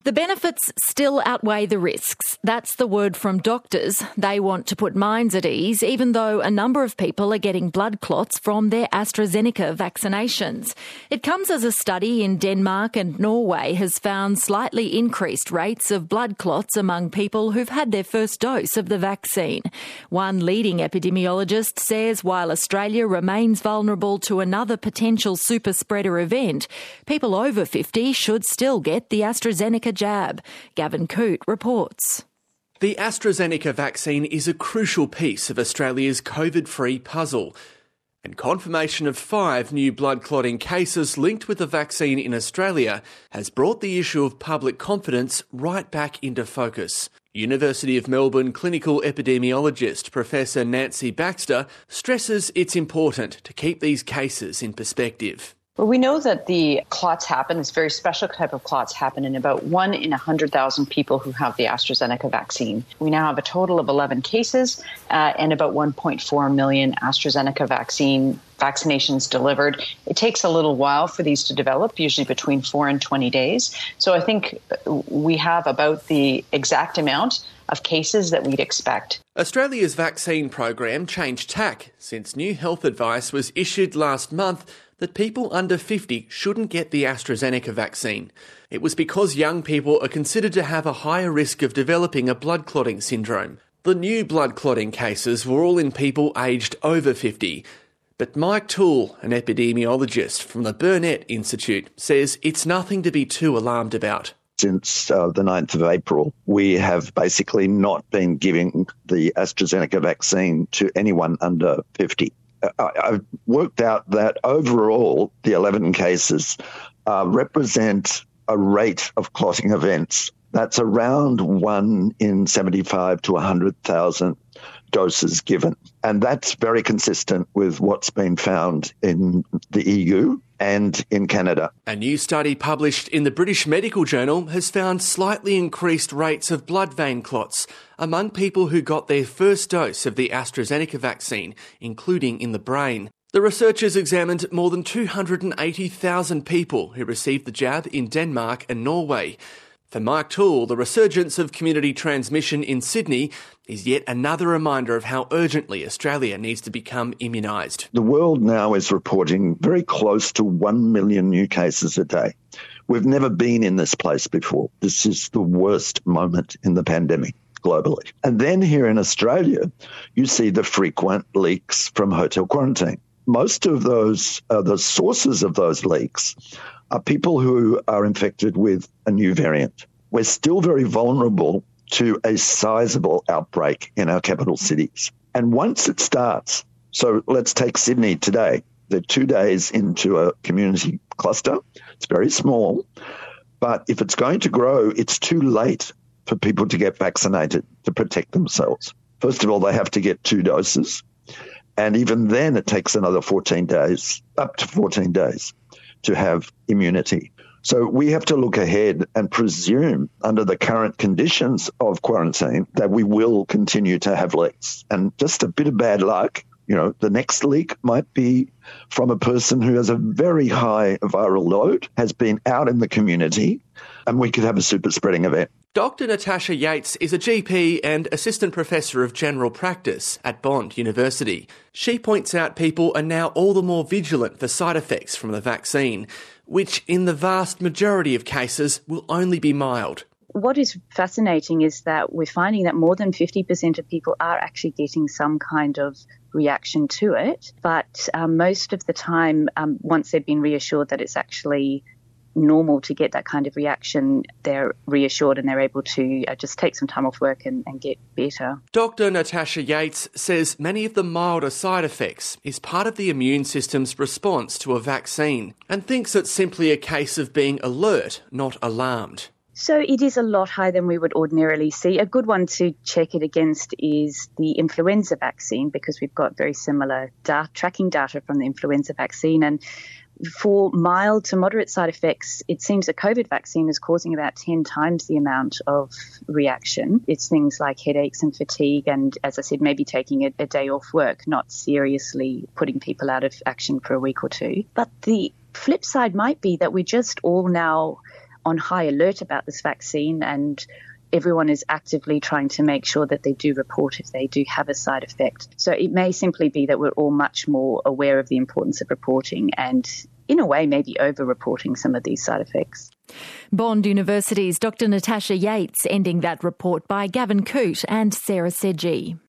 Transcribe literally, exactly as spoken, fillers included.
The benefits still outweigh the risks. That's the word from doctors. They want to put minds at ease, even though a number of people are getting blood clots from their AstraZeneca vaccinations. It comes as a study in Denmark and Norway has found slightly increased rates of blood clots among people who've had their first dose of the vaccine. One leading epidemiologist says while Australia remains vulnerable to another potential super spreader event, people over fifty should still get the AstraZeneca jab. Gavin Coote reports. The AstraZeneca vaccine is a crucial piece of Australia's COVID-free puzzle. And confirmation of five new blood clotting cases linked with the vaccine in Australia has brought the issue of public confidence right back into focus. University of Melbourne clinical epidemiologist Professor Nancy Baxter stresses it's important to keep these cases in perspective. Well, we know that the clots happen, this very special type of clots happen in about one in one hundred thousand people who have the AstraZeneca vaccine. We now have a total of eleven cases uh, and about one point four million AstraZeneca vaccine vaccinations delivered. It takes a little while for these to develop, usually between four and twenty days. So I think we have about the exact amount of cases that we'd expect. Australia's vaccine program changed tack since new health advice was issued last month that people under fifty shouldn't get the AstraZeneca vaccine. It was because young people are considered to have a higher risk of developing a blood clotting syndrome. The new blood clotting cases were all in people aged over fifty. But Mike Toole, an epidemiologist from the Burnet Institute, says it's nothing to be too alarmed about. Since uh, the ninth of April, we have basically not been giving the AstraZeneca vaccine to anyone under fifty. I've worked out that overall, the eleven cases uh, represent a rate of clotting events that's around one in seventy-five to one hundred thousand doses given. And that's very consistent with what's been found in the E U and in Canada. A new study published in the British Medical Journal has found slightly increased rates of blood vein clots among people who got their first dose of the AstraZeneca vaccine, including in the brain. The researchers examined more than two hundred eighty thousand people who received the jab in Denmark and Norway. For Mike Toole, the resurgence of community transmission in Sydney is yet another reminder of how urgently Australia needs to become immunised. The world now is reporting very close to one million new cases a day. We've never been in this place before. This is the worst moment in the pandemic globally. And then here in Australia, you see the frequent leaks from hotel quarantine. Most of those, uh, the sources of those leaks are people who are infected with a new variant. We're still very vulnerable to a sizable outbreak in our capital cities. And once it starts, so let's take Sydney today. They're two days into a community cluster. It's very small. But if it's going to grow, it's too late for people to get vaccinated to protect themselves. First of all, they have to get two doses. And even then, it takes another fourteen days, up to fourteen days, to have immunity. So we have to look ahead and presume under the current conditions of quarantine that we will continue to have leaks. And just a bit of bad luck, you know, the next leak might be from a person who has a very high viral load, has been out in the community, and we could have a super spreading event. Doctor Natasha Yates is a G P and Assistant Professor of General Practice at Bond University. She points out people are now all the more vigilant for side effects from the vaccine, which in the vast majority of cases will only be mild. What is fascinating is that we're finding that more than fifty percent of people are actually getting some kind of reaction to it. But um, most of the time, um, once they've been reassured that it's actually normal to get that kind of reaction, they're reassured and they're able to uh, just take some time off work and, and get better. Doctor Natasha Yates says many of the milder side effects is part of the immune system's response to a vaccine and thinks it's simply a case of being alert, not alarmed. So it is a lot higher than we would ordinarily see. A good one to check it against is the influenza vaccine, because we've got very similar data, tracking data from the influenza vaccine. And for mild to moderate side effects, it seems the COVID vaccine is causing about ten times the amount of reaction. It's things like headaches and fatigue and, as I said, maybe taking a, a day off work, not seriously putting people out of action for a week or two. But the flip side might be that we're just all now on high alert about this vaccine, and everyone is actively trying to make sure that they do report if they do have a side effect. So it may simply be that we're all much more aware of the importance of reporting and, in a way, maybe over-reporting some of these side effects. Bond University's Doctor Natasha Yates ending that report by Gavin Coote and Sarah Sedgey.